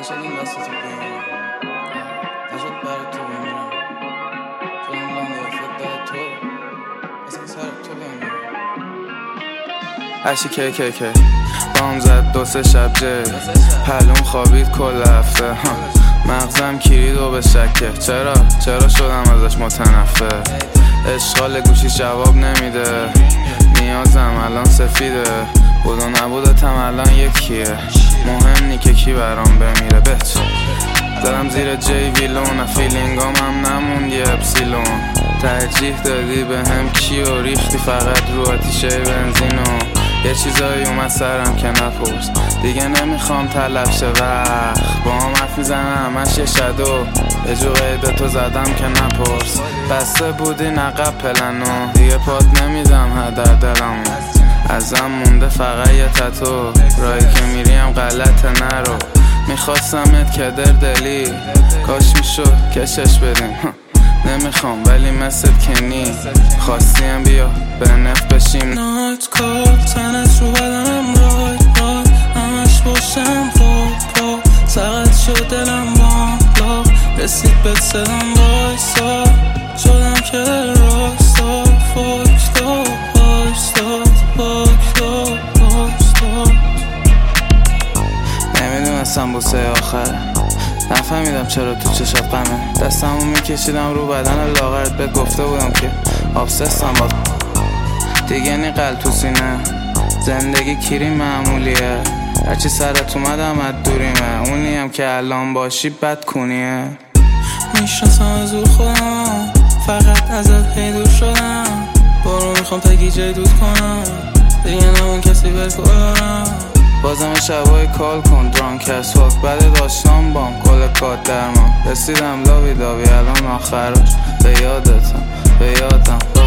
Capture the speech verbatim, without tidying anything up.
نشد این دست تو بگیرم، نشد برای تو بمیرم، شدم لام یافت برای تو، اصلا سر تو بمیرم. اشی که که که بام زد دو سه شب جه پلوم خوابید کل هفته، مغزم کلید و به شکه. چرا چرا شدم ازش متنفر؟ اشغال گوشی جواب نمیده، نیازم الان سفیده، بود و نبودتم الان یکیه. مهم نی که کی برام بمیره بچ دارم زیر جی ویلون، فیلینگام هم نموند یه اپسیلون. ترجیح دادی به هم کی و ریختی فقط رو آتیشه بنزینو. یه چیزایی اومد سرم که نپرس، دیگه نمیخوام طلب شه وقت. با هم حرف میزنم همش یه شدو، یه جو قیده تو زدم که نپرس. بسته بودی نقب پلنو، دیگه پات نمیدم هدر دلمو. ازم مونده فقط یه تتو، رایی که میریم غلط نرو. میخواستمت که در دلی، کاش میشد کشش بدیم. نمیخوام ولی مثل کنی، خواستیم بیا به نف بشیم. نایت کار تنت رو بدنم رای رای، همش باشم پا پا، سقط شد دلم بالا، رسید به صدام وایسا، شدم که راستا، فاکتا باشتا فاکتا باشتا. نمیدونستم بوسه آخره، نفهمیدم چرا تو چشات غمه. دستمو میکشیدم رو بدن لاغرت، بهت گفته بودم که آبسستم با دیگه نی قلب تو سینه. زندگی کیری معمولیه، هرچی سرت اومدم از دوریمه. اونیم که الان باشی بد کنیه. میشناسم از او خودم، فقط ازت هیدور شدم. بارو میخوام تگی جای دود کنم، دیگه نمون کسی برکارم. بازم شبای کال کن درانک از فاک، بعد داشتم بام کل کات درمان. رسیدم لاوی لاوی الان آخرش، به یادتم به یادم